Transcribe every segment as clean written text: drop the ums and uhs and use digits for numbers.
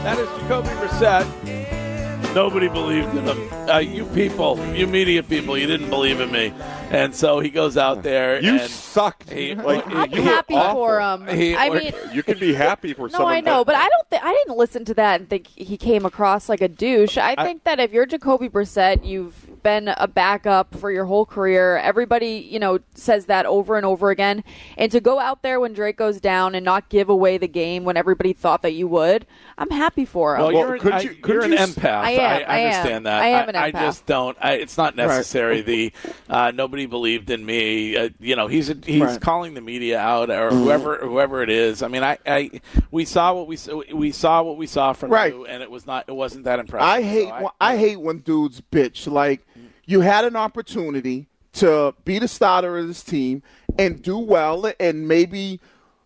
That is Jacoby Brissett. Nobody believed in him. You people, you media people, you didn't believe in me. And so he goes out there. You and sucked. I'm happy for him. You can be happy for someone. No, I know, but I didn't listen to that and think he came across like a douche. I think that if you're Jacoby Brissett, you've been a backup for your whole career. Everybody, says that over and over again. And to go out there when Drake goes down and not give away the game when everybody thought that you would, I'm happy for him. Well, you're an empath. I understand that. I am an empath. I just don't. It's not necessary. Right. Nobody believed in me. He's right. calling the media out or whoever it is. I mean, we saw what we saw from right. you, and it wasn't that impressive. I hate when dudes bitch. Like, you had an opportunity to be the starter of this team and do well and maybe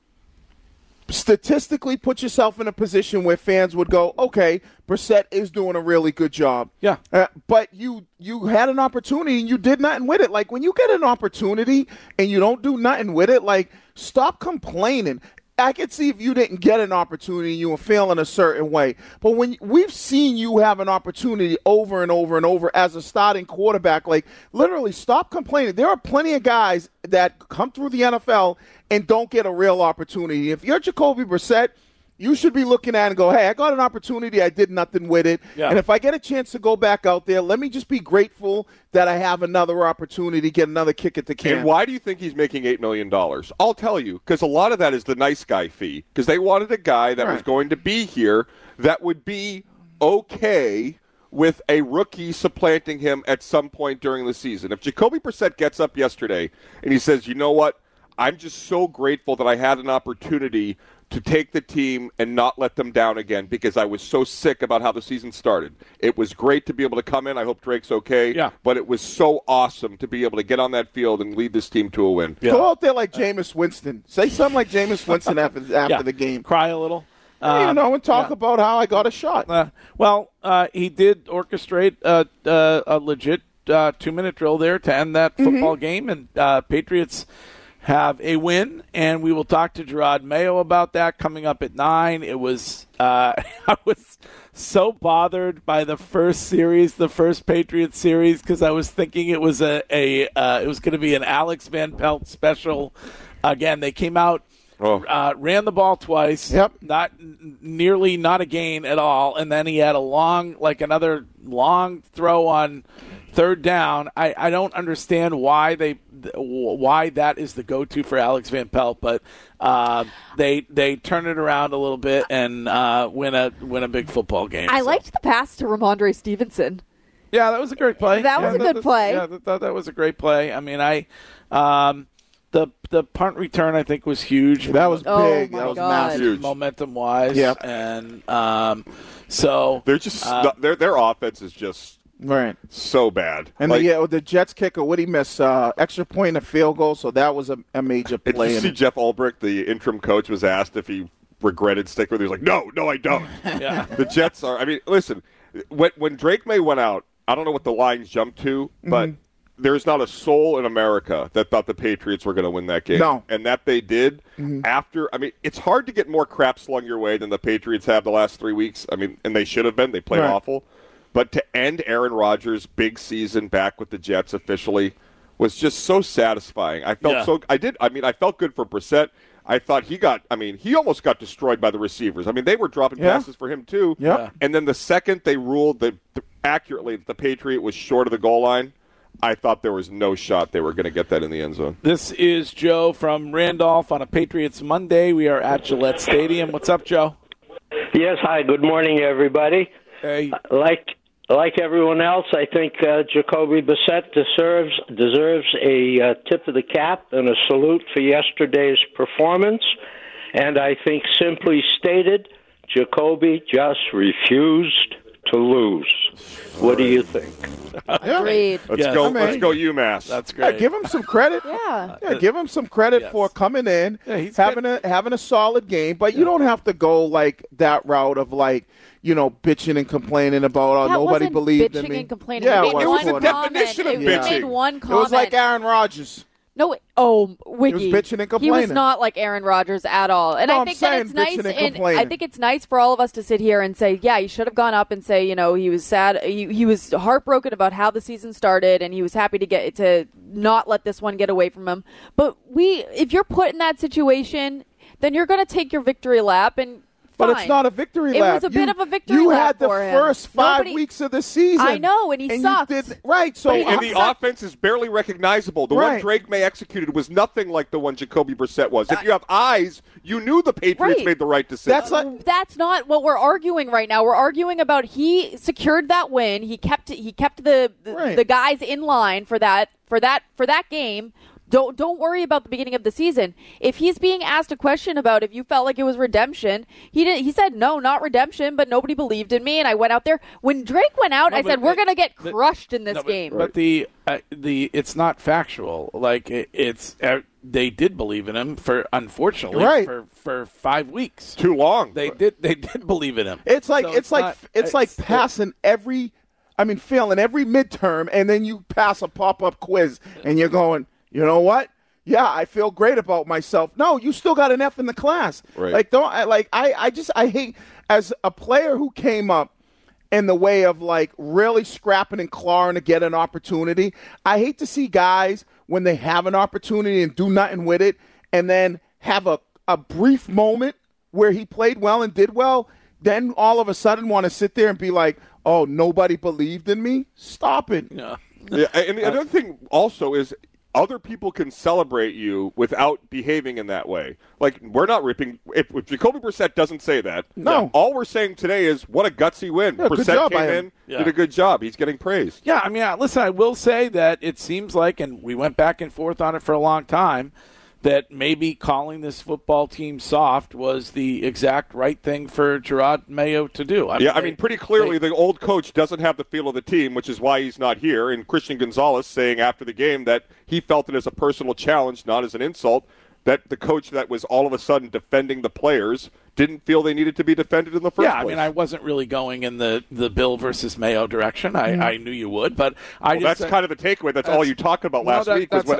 statistically put yourself in a position where fans would go, okay, Brissett is doing a really good job. Yeah. But you had an opportunity and you did nothing with it. Like, when you get an opportunity and you don't do nothing with it, like, stop complaining. I could see if you didn't get an opportunity and you were feeling a certain way. But when we've seen you have an opportunity over and over and over as a starting quarterback, like, literally stop complaining. There are plenty of guys that come through the NFL and don't get a real opportunity. If you're Jacoby Brissett, you should be looking at it and go, hey, I got an opportunity. I did nothing with it. Yeah. And if I get a chance to go back out there, let me just be grateful that I have another opportunity, get another kick at the can. And why do you think he's making $8 million? I'll tell you, because a lot of that is the nice guy fee. Because they wanted a guy that was going to be here that would be okay with a rookie supplanting him at some point during the season. If Jacoby Brissett gets up yesterday and he says, you know what, I'm just so grateful that I had an opportunity to take the team and not let them down again because I was so sick about how the season started. It was great to be able to come in. I hope Drake's okay. Yeah. But it was so awesome to be able to get on that field and lead this team to a win. Yeah. Go out there like Jameis Winston. Say something like Jameis Winston after the game. Cry a little. And talk about how I got a shot. He did orchestrate a legit 2-minute drill there to end that football game, and Patriots have a win, and we will talk to Gerard Mayo about that coming up at 9. It was I was so bothered by the first Patriots series, because I was thinking it was it was going to be an Alex Van Pelt special. Again, they came out, ran the ball twice, not a gain at all, and then he had another long throw on third down. I don't understand why that is the go-to for Alex Van Pelt, but they turn it around a little bit and win a big football game. I liked the pass to Ramondre Stevenson. Yeah, that was a great play. That was a good play. Yeah, that was a great play. I mean, the punt return, I think, was huge. That was big. That was massive, momentum-wise. Yeah. And so they're just their offense is just so bad. And the Jets kicker, what he miss? Extra point and a field goal. So that was a major play. Did you see Jeff Ulbrich, the interim coach, was asked if he regretted sticking with it? He was like, no, I don't. Yeah. The Jets are. I mean, listen, when Drake May went out, I don't know what the lines jumped to, but there's not a soul in America that thought the Patriots were going to win that game. No. And that they did after. I mean, it's hard to get more crap slung your way than the Patriots have the last 3 weeks. I mean, and they should have been. They played awful. But to end Aaron Rodgers' big season back with the Jets officially was just so satisfying. I felt I felt good for Brissett. I thought he almost got destroyed by the receivers. I mean, they were dropping passes for him too. Yeah. And then the second they ruled accurately that the Patriot was short of the goal line, I thought there was no shot they were going to get that in the end zone. This is Joe from Randolph on a Patriots Monday. We are at Gillette Stadium. What's up, Joe? Yes, hi. Good morning, everybody. Hey. Like everyone else, I think Jacoby Brissett deserves a tip of the cap and a salute for yesterday's performance. And I think, simply stated, Jacoby just refused to lose. What do you think? Agreed. Let's go UMass. That's great. Yeah, give him some credit. Give him some credit for coming in, having a solid game. But you don't have to go like that route of bitching and complaining about nobody believed in me. And complaining. Yeah, it was the definition of bitching. He made one It comment. was like Aaron Rodgers. No, Wiggy. He was bitching and complaining. He was not like Aaron Rodgers at all. And I think that it's nice. And I think it's nice for all of us to sit here and say, yeah, he should have gone up and say, he was sad. He was heartbroken about how the season started, and he was happy to not let this one get away from him. But if you're put in that situation, then you're going to take your victory lap and. But it's not a victory lap. It was a bit of a victory lap. You had the for him. first 5 weeks of the season. I know, and he sucked. Right. So and the offense is barely recognizable. The one Drake May executed was nothing like the one Jacoby Brissett was. If you have eyes, you knew the Patriots made the right decision. That's not what we're arguing right now. We're arguing about he secured that win. He kept the guys in line for that game. Don't worry about the beginning of the season. If he's being asked a question about if you felt like it was redemption, he said no, not redemption, but nobody believed in me, and I went out there. When Drake went out, I said we're going to get crushed in this game. But it's not factual. Like it's they did believe in him for 5 weeks. Too long. They did believe in him. It's like passing every failing every midterm, and then you pass a pop-up quiz and you're going, you know what? Yeah, I feel great about myself. No, you still got an F in the class. Right. I hate, as a player who came up in the way of really scrapping and clawing to get an opportunity, I hate to see guys when they have an opportunity and do nothing with it, and then have a brief moment where he played well and did well, then all of a sudden want to sit there and be like, oh, nobody believed in me? Stop it. Yeah. And the other thing also is, other people can celebrate you without behaving in that way. Like, we're not ripping. If Jacoby Brissett doesn't say that, no. All we're saying today is what a gutsy win. Yeah, Brissett came in, did a good job. He's getting praised. Yeah, listen, I will say that it seems like, and we went back and forth on it for a long time, that maybe calling this football team soft was the exact right thing for Jerod Mayo to do. Pretty clearly the old coach doesn't have the feel of the team, which is why he's not here. And Christian Gonzalez saying after the game that he felt it as a personal challenge, not as an insult, that the coach that was all of a sudden defending the players didn't feel they needed to be defended in the first place. I wasn't really going in the Bill versus Mayo direction. I knew you would, but that's kind of the takeaway. That's all you talked about last week. I'm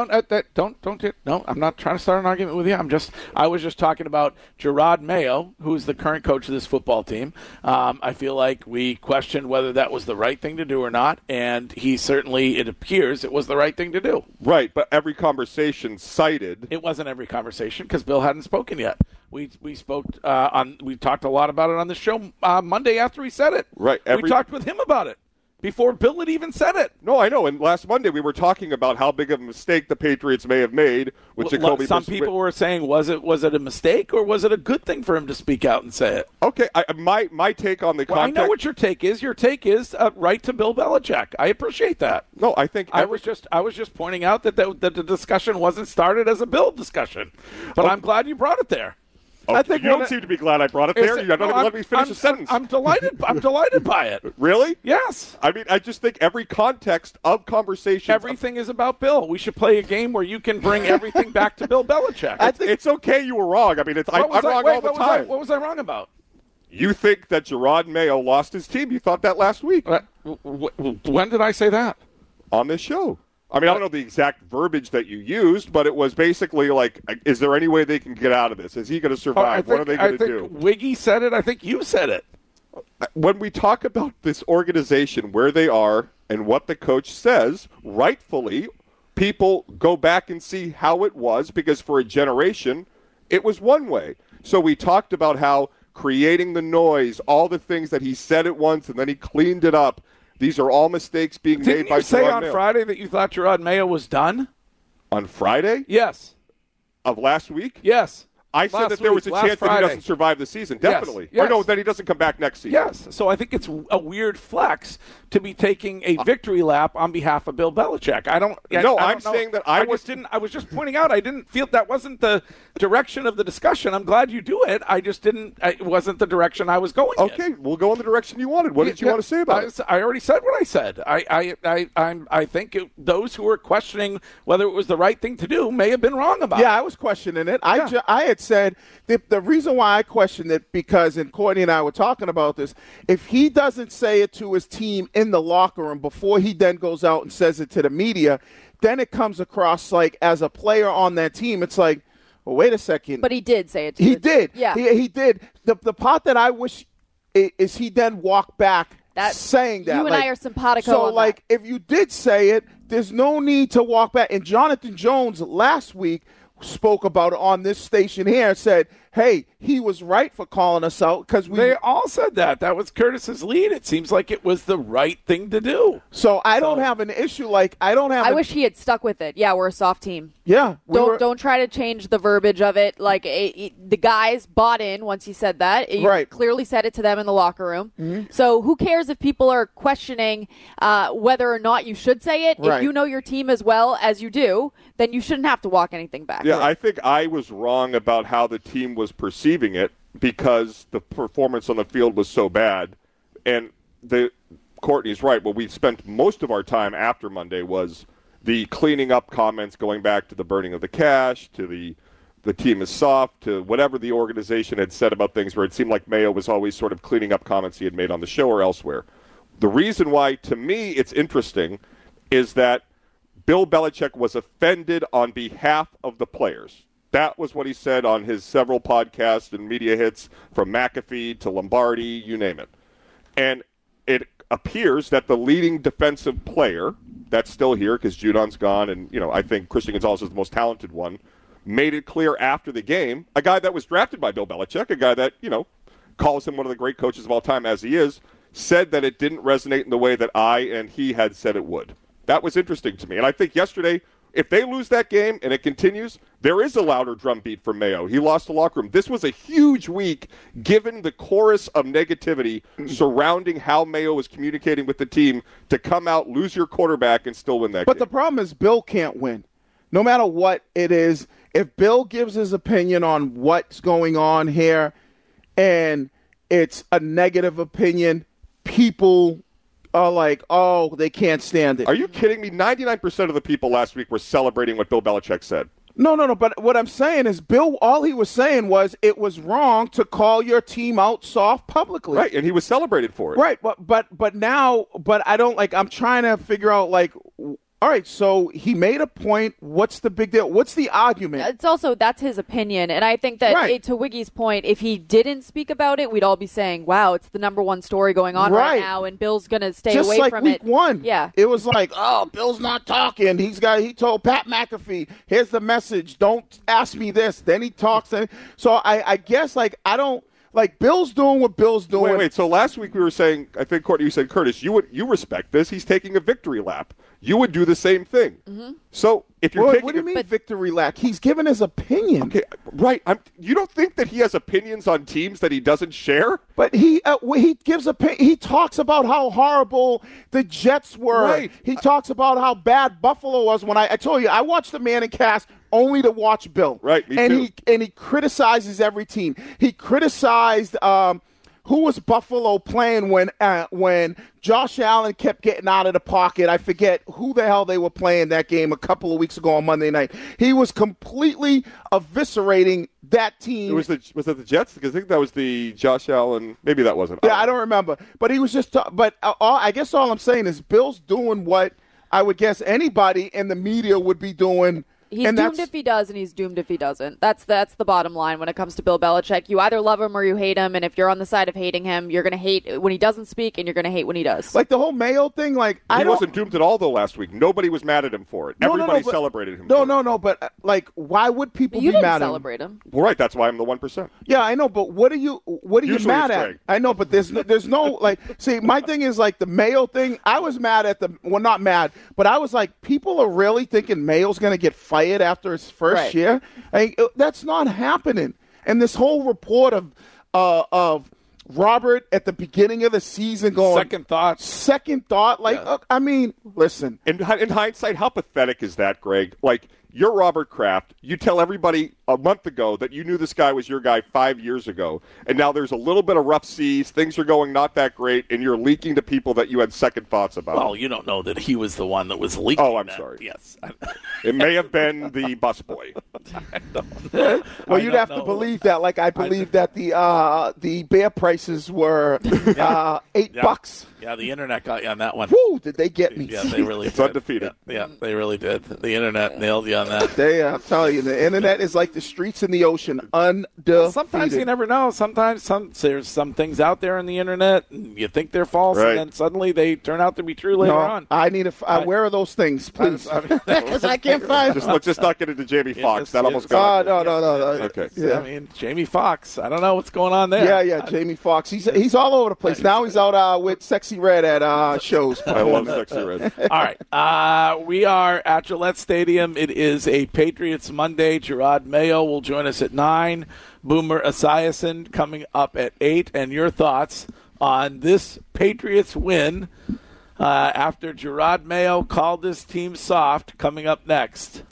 not trying to start an argument with you. I was just talking about Jerod Mayo, who's the current coach of this football team. I feel like we questioned whether that was the right thing to do or not, and it appears it was the right thing to do. Right, but every conversation cited. It wasn't every conversation because Bill hadn't spoken yet. We spoke we talked a lot about it on the show Monday after he said it. Right. We talked with him about it before Bill had even said it. No, I know. And last Monday we were talking about how big of a mistake the Patriots may have made with Jacoby. Some people were saying, was it a mistake or was it a good thing for him to speak out and say it? Okay, my take on the context. I know what your take is. Your take is right to Bill Belichick. I appreciate that. No, I think I was just pointing out that the discussion wasn't started as a Bill discussion, but I'm glad you brought it there. Oh, I think you don't seem to be glad I brought it there. You're not going to let me finish a sentence. I'm delighted. I'm delighted by it. Really? Yes. I just think every context of conversation. Everything is about Bill. We should play a game where you can bring everything back to Bill Belichick. It's okay. You were wrong. I'm wrong all the time. What was I wrong about? You think that Jerod Mayo lost his team. You thought that last week. When did I say that? On this show. I don't know the exact verbiage that you used, but it was basically like, is there any way they can get out of this? Is he going to survive? What are they going to do? Wiggy said it. I think you said it. When we talk about this organization, where they are and what the coach says, rightfully, people go back and see how it was, because for a generation, it was one way. So we talked about how creating the noise, all the things that he said at once and then he cleaned it up. These are all mistakes being made by Jerod Mayo. Didn't you say on Friday that you thought Jerod Mayo was done? On Friday? Yes. Of last week? Yes. I said that there was a chance that he doesn't survive the season. Definitely. Yes. Or no, that he doesn't come back next season. Yes. So I think it's a weird flex to be taking a victory lap on behalf of Bill Belichick. I was just pointing out I didn't feel that wasn't the direction of the discussion. I'm glad you do it. I just didn't. It wasn't the direction I was going in. Okay, we'll go in the direction you wanted. What did you want to say about it? I already said what I said. I think those who were questioning whether it was the right thing to do may have been wrong about it. Yeah, I was questioning it. I had said the reason why I questioned it, because, and Courtney and I were talking about this, if he doesn't say it to his team in the locker room before he then goes out and says it to the media, then it comes across like as a player on that team, it's like, well, wait a second. But he did say it. He did. Yeah. He did. The part that I wish is he then walked back saying that. You and I are simpatico So, on like, that. if you did say it, there's no need to walk back. And Jonathan Jones last week spoke about it on this station here and said, hey, he was right for calling us out because They all said that. That was Curtis's lead. It seems like it was the right thing to do. So I don't have an issue. Like, I wish he had stuck with it. Yeah, we're a soft team. Yeah. Don't try to change the verbiage of it. Like the guys bought in once he said that. He clearly said it to them in the locker room. Mm-hmm. So who cares if people are questioning whether or not you should say it? Right. If you know your team as well as you do, then you shouldn't have to walk anything back. Yeah, I think I was wrong about how the team was perceiving it because the performance on the field was so bad. And Courtney's right. What we spent most of our time after Monday was the cleaning up comments going back to the burning of the cash, to the team is soft, to whatever the organization had said about things where it seemed like Mayo was always sort of cleaning up comments he had made on the show or elsewhere. The reason why, to me, it's interesting is that Bill Belichick was offended on behalf of the players. That was what he said on his several podcasts and media hits, from McAfee to Lombardi, you name it. And it appears that the leading defensive player, that's still here because Judon's gone, and I think Christian Gonzalez is the most talented one, made it clear after the game, a guy that was drafted by Bill Belichick, a guy that, calls him one of the great coaches of all time as he is, said that it didn't resonate in the way that I and he had said it would. That was interesting to me. And I think yesterday, if they lose that game and it continues, there is a louder drumbeat for Mayo. He lost the locker room. This was a huge week given the chorus of negativity surrounding how Mayo was communicating with the team to come out, lose your quarterback, and still win that game. But the problem is Bill can't win. No matter what it is, if Bill gives his opinion on what's going on here and it's a negative opinion, people are like, oh, they can't stand it. Are you kidding me? 99% of the people last week were celebrating what Bill Belichick said. No. But what I'm saying is Bill, all he was saying was it was wrong to call your team out soft publicly. Right, and he was celebrated for it. Right, but now I don't I'm trying to figure out all right, so he made a point. What's the big deal? What's the argument? It's also, that's his opinion. And I think that, to Wiggy's point, if he didn't speak about it, we'd all be saying, wow, it's the number one story going on right now, and Bill's going to stay away from it. Just like week one. Yeah. It was like, oh, Bill's not talking. He told Pat McAfee, here's the message. Don't ask me this. Then he talks. So I guess, I don't. Bill's doing what Bill's doing. Wait. So last week we were saying, I think, Courtney, you said, Curtis, you respect this. He's taking a victory lap. You would do the same thing. Mm-hmm. So if you're taking what do you mean victory lap? He's given his opinion. Okay, right. You don't think that he has opinions on teams that he doesn't share? But he gives he talks about how horrible the Jets were. Right. He talks about how bad Buffalo was. When I told you, I watched the Manning cast only to watch Bill. Right, me too. He criticizes every team. He criticized who was Buffalo playing when Josh Allen kept getting out of the pocket. I forget who the hell they were playing that game a couple of weeks ago on Monday night. He was completely eviscerating that team. Was it the Jets? Because I think that was the Josh Allen. Maybe that wasn't. Yeah, I don't remember. But he was just I guess all I'm saying is Bill's doing what I would guess anybody in the media would be doing. He's doomed if he does, and he's doomed if he doesn't. That's the bottom line when it comes to Bill Belichick. You either love him or you hate him, and if you're on the side of hating him, you're going to hate when he doesn't speak, and you're going to hate when he does. Like the whole Mayo thing, he wasn't doomed at all, though, last week. Nobody was mad at him for it. Everybody celebrated him for it. But why would people be mad at him? You didn't celebrate him. Well, right, that's why I'm the 1%. Yeah, I know, but what are you mad at? Greg. I know, but there's no, see, my thing is the Mayo thing, I was mad at not mad, but I was like, people are really thinking Mayo's going to get fired after his first year. That's not happening. And this whole report of Robert at the beginning of the season going second thought. I mean, listen. In hindsight, how pathetic is that, Greg? You're Robert Kraft. You tell everybody a month ago that you knew this guy was your guy 5 years ago, and now there's a little bit of rough seas, things are going not that great, and you're leaking to people that you had second thoughts about. Well, you don't know that he was the one that was leaking. Oh, I'm sorry. Yes. It may have been the busboy. Well, you'd have to believe that. I believe that the beer prices were $8. Yeah, the internet got you on that one. Woo, did they get me? Yeah, they really It's did. undefeated. Yeah, they really did. The internet nailed you on that. I'm telling you, the internet is like the streets in the ocean, undefeated. Sometimes you never know. Sometimes there's some things out there on the internet, and you think they're false, Right. and then suddenly they turn out to be true later on. I need where are those things, please? Because I can't find them. Let's just not get into Jamie Foxx. That almost Oh, got no. Okay. Yeah. I mean, Jamie Foxx. I don't know what's going on there. Yeah, Jamie Foxx. He's all over the place. Now he's out with Sexy Red at shows. I love Sexy Red. All right. We are at Gillette Stadium. It is a Patriots Monday. Gerard Mayo will join us at 9. Boomer Esiason coming up at 8. And your thoughts on this Patriots win after Gerard Mayo called this team soft coming up next.